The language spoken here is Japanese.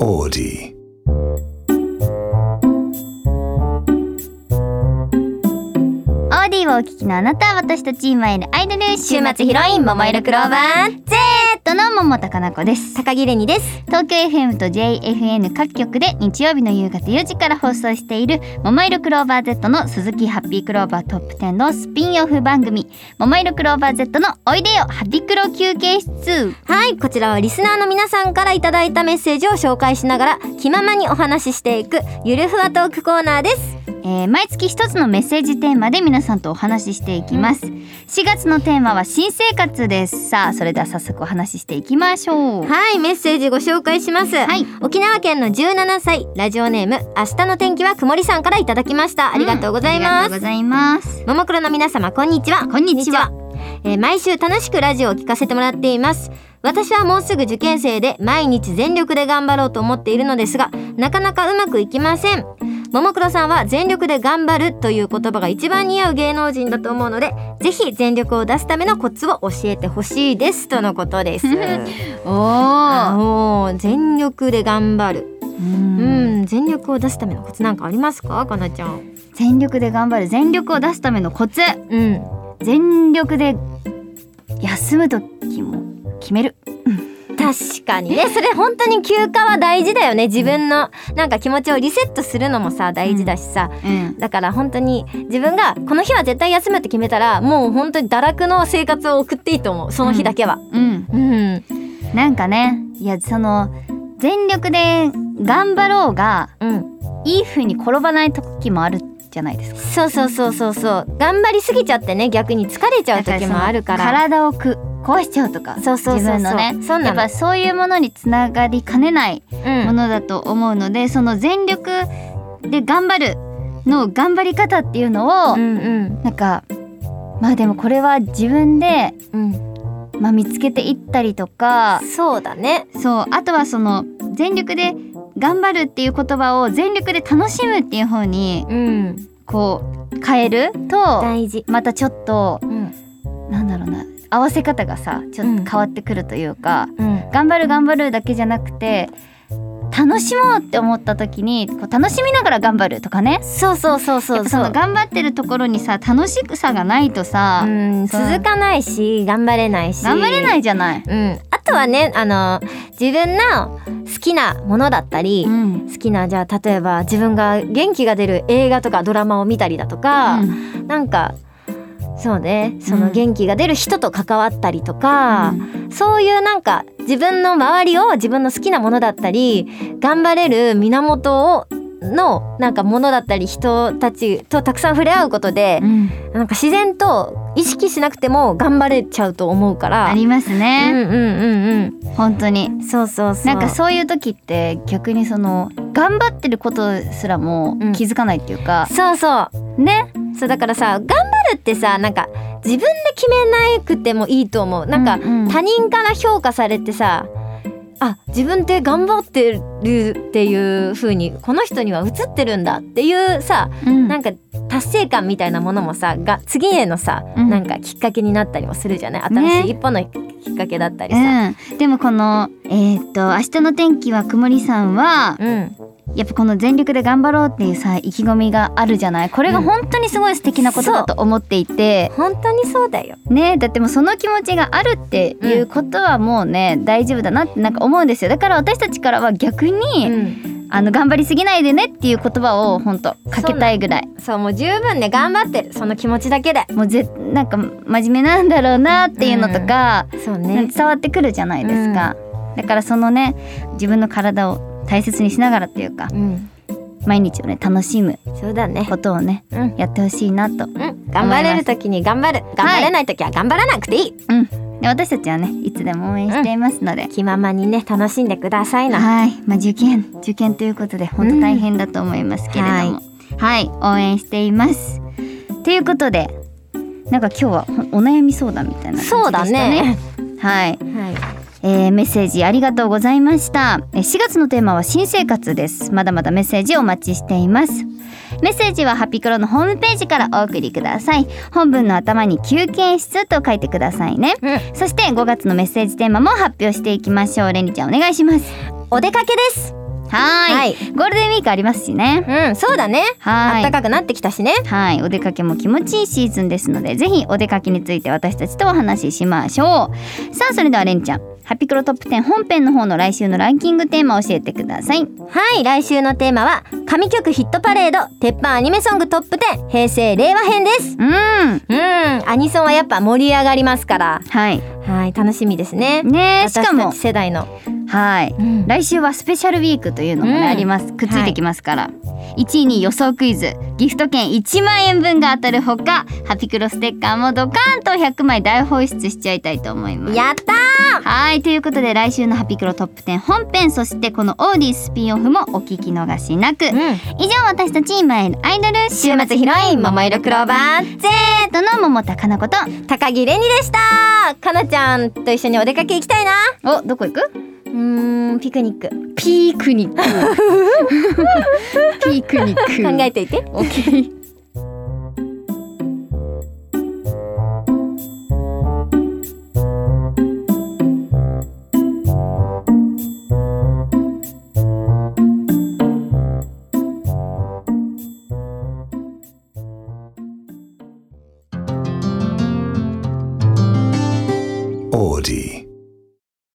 Audi. オーディをお聞きのあなた、私たち今いるアイドル週末ヒロイン桃色クローバー Z の桃田かな子です。 高木れにです。 東京 FM と JFN 各局で日曜日の夕方4時から放送している桃色クローバー Z の鈴木ハッピークローバートップ10のスピンオフ番組、桃色クローバー Z のおいでよハピクロ休憩室。 はい、こちらはリスナーの皆さんからいただいたメッセージを紹介しながら気ままにお話ししていくゆるふわトークコーナーです。 毎月一つのメッセージテーマで皆さんとお話ししていきます。4月のテーマは新生活です。さあ、それでは早速お話ししていきましょう。 はい、メッセージご紹介します。 はい、 沖縄県の17歳ラジオネーム明日の天気は曇りさんからいただきました。ありがとうございます。 ありがとうございます。 ももクロの皆様、こんにちは。 こんにちは。 毎週楽しくラジオを聞かせてもらっています。私はもうすぐ受験生で毎日全力で頑張ろうと思っているのですが、なかなかうまくいきません。ももクロさんは全力で頑張るという言葉が一番似合う芸能人だと思うので、ぜひ全力を出すためのコツを教えてほしいですとのことです。お全力で頑張る。全力を出すためのコツなんかありますか、かなちゃん。 全力で頑張る、全力を出すためのコツ。全力で休む時も決める。 確かにね、それ本当に休暇は大事だよね。自分のなんか気持ちをリセットするのもさ大事だしさ、だから本当に自分がこの日は絶対休むって決めたら、もう本当に堕落の生活を送っていいと思う、その日だけは。 なんかね、いや、その全力で頑張ろうが、いい風に転ばない時もあるじゃないですか。 そう頑張りすぎちゃってね、逆に疲れちゃう時もあるから、 体を壊しちゃうとか、自分のね、やっぱそういうものにつながりかねないものだと思うので、その全力で頑張るの頑張り方っていうのを、なんかまあでもこれは自分で、見つけていったりとか。 そうだね。 そう、あとはその全力で頑張るっていう言葉を全力で楽しむっていう風に、こう変えると大事。 またちょっと、なんだろうな、合わせ方がさちょっと変わってくるというか、頑張るだけじゃなくて、楽しもうって思った時にこう楽しみながら頑張るとかね。 そうその頑張ってるところにさ楽しさがないとさ、 続かないし頑張れないし、 頑張れないじゃない。 あとはね、自分の好きなものだったり、好きな、じゃあ例えば自分が元気が出る映画とかドラマを見たりだとか、なんかそうね、その元気が出る人と関わったりとか、そういうなんか自分の周りを自分の好きなものだったり、頑張れる源のなんかものだったり人たちとたくさん触れ合うことで、なんか自然と意識しなくても頑張れちゃうと思うから。 ありますね。本当にそうなんかそういう時って逆にその頑張ってることすらも気づかないっていうか、 そうだからさ、頑張るってさ、なんか自分で決めなくてもいいと思う。なんか他人から評価されてさ、自分って頑張ってるっていう風にこの人には映ってるんだっていうさ、なんか達成感みたいなものもさが次へのさ、なんかきっかけになったりもするじゃない。新しい一歩のきっかけだったりさ、 でもこの明日の天気は曇りさんは、やっぱこの全力で頑張ろうっていうさ意気込みがあるじゃない。これが本当にすごい素敵なことだと思っていて、 本当にそうだよね。だってもうその気持ちがあるっていうことはもうね、大丈夫だなってなんか思うんですよ。だから私たちからは逆に、頑張りすぎないでねっていう言葉を本当かけたいぐらい。 そう、もう十分ね、頑張ってるその気持ちだけでもうなんか真面目なんだろうなっていうのとか、伝わってくるじゃないですか。だからそのね、自分の体を大切にしながらっていうか、毎日をね楽しむことをね、やってほしいなと、 頑張れる時に頑張る、頑張れない時は頑張らなくていい。 で私たちはねいつでも応援していますので、 気ままにね楽しんでくださいな。 はい、受験ということで本当大変だと思いますけれども、応援しています。ということで、なんか今日はお悩み相談みたいな感じでしたね。 そうだね。 メッセージありがとうございました。4月のテーマは新生活です。まだまだメッセージお待ちしています。メッセージはハピクロのホームページからお送りください。本文の頭に休憩室と書いてくださいね、そして5月のメッセージテーマも発表していきましょう。レニちゃんお願いします。 お出かけです。 はい、ゴールデンウィークありますしね。 そうだね。暖かくなってきたしね。 はい、お出かけも気持ちいいシーズンですので、ぜひお出かけについて私たちとお話ししましょう。さあ、それではレンちゃん、ハピクロトップ10本編の方の来週のランキングテーマを教えてください。 はい、来週のテーマは神曲ヒットパレード鉄板アニメソングトップ10平成令和編です。アニソンはやっぱ盛り上がりますから、はい、楽しみですね。 しかも私たち世代の来週はスペシャルウィークというのもね、あります。くっついてきますから、1位に予想クイズ、ギフト券1万円分が当たるほか、ハピクロステッカーもドカーンと100枚大放出しちゃいたいと思います。 やったー。 はい、ということで来週のハピクロトップ10本編、そしてこのオーディスピンオフもお聞き逃しなく、以上、私たち今いるアイドル週末ヒロイン桃色クローバー Z の桃田かなこと高木れにでした。かなちゃんと一緒にお出かけ行きたいな。 どこ行く？ ピクニック。 ピクニックピクニック考えていて。 オッケー。 オーディ